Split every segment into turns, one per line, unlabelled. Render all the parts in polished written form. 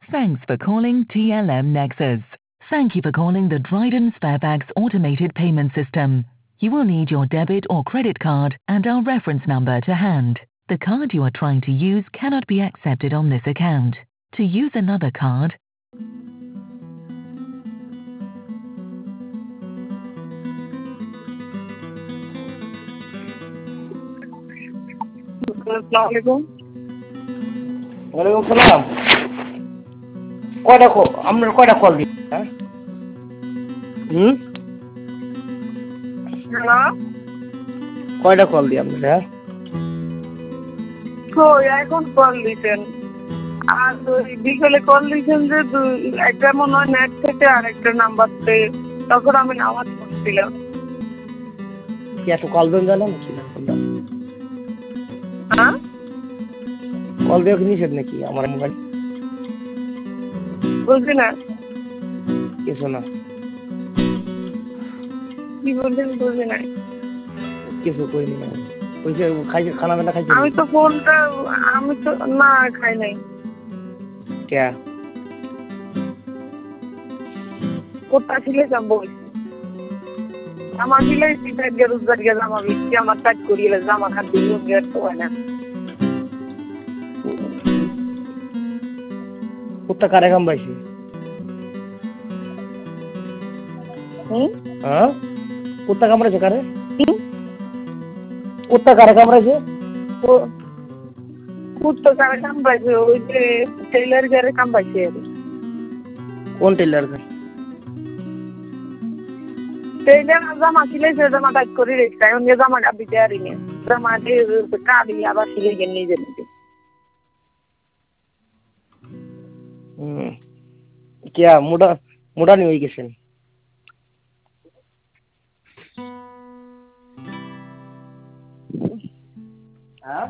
Thanks for calling TLM Nexus. Thank you for calling the Dryden Sparebags automated payment system. You will need your debit or credit card and our reference number to hand. The card you are trying to use cannot be accepted on this account. To use another card,
আসসালামু
ওয়ালাইকুম সালাম। আপনার কয়টা call দিই? হ্যাঁ
hello
কয়টা call দিই আপনার? হ্যাঁ
কই এখন কল দিতেন আর ওই বিকেলে কল দিতেন যে একটা মনে হয় নেট থেকে আরেকটা নাম্বার থেকে তখন আমি নামাজ পড়ছিলাম।
কি এত কল দেন জানেন নাকি?
হ্যাঁ
কল দেওয়া কি নিষেধ নাকি আমার মোবাইল?
বুঝলি না
কিছু না,
কি বললেন বুঝলি না।
কিছু করিনি না। খাইছে খানা দানা খাইছে?
আমি তো ফোনটা আমি তো না খাই নাই।
কে
কোথা ছিলে যাবো আমার দিলে সিটার গে রোজগার গে জামা বিক্রি আমার কাজ করিয়ে জামা খাত দিয়ে গের তো হয় না।
কুত্তা কারে কামড়াইছে? হ্যাঁ কুত্তা কামড়াইছে কারে? কুত্তা কারে কামড়াইছে?
কুত্তা কারে কামড়াইছে? ওই যে টেইলার গারে কামড়াইছে।
কোন টেইলার?
টেইলার জামা সিলাইছে জামা কাজ করে রেখেছে এখন জামা কাট দিতে পারিনি জামা দিয়ে কাটি আবার সিলাই গিয়ে নিজে নিজে।
কিয়া মোটা নিয়ে হয়ে গেছেন? হ্যাঁ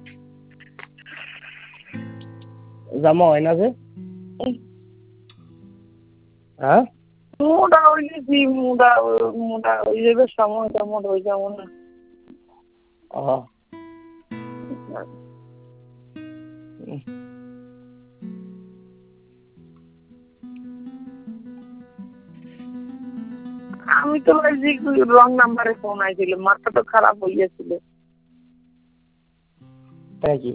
জামা হয় না যে? হ্যাঁ
মোটা হয়ে গেছি মোটা হয়ে যাবে সময়টা মোটা হয়ে যাবো না। আমি তো রং নাম্বারে ফোন আইছিল মাথা তো খারাপ হইয়াছিল।
তাই কি?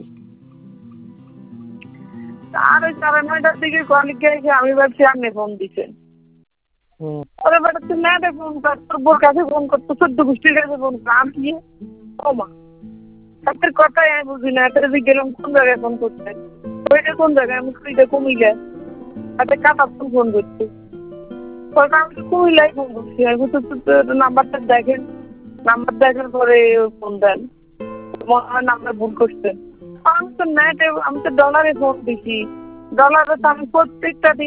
আর ওই 9:30টার দিকে কলিগ গেছে আমি ভাবছি আপনি ফোন দিচ্ছেন। ওরে বেটা তুই ম্যাডে ফোন কর তোর বোর কাছে ফোন কর তোর 14 গোষ্ঠীর কাছে ফোন কর আমি কি ও মা তাদের কথাই আমি বুঝি না। এত যে গেলাম কোন জায়গায় ফোন করতে ওইটা কোন জায়গায় আমি কইটা কমিলে তাতে কাটা ফোন করছি আমি কুমিল্লায় ফোন করছি আমি তো নাম্বারটা দেখেন নাম্বার দেখার পরে ফোন দেন মনে হয় নাম্বার ভুল করছেন। আমি তো নেটে আমি তো ডলারে ফোন দিছি ডলারে তো আমি প্রত্যেকটা দিন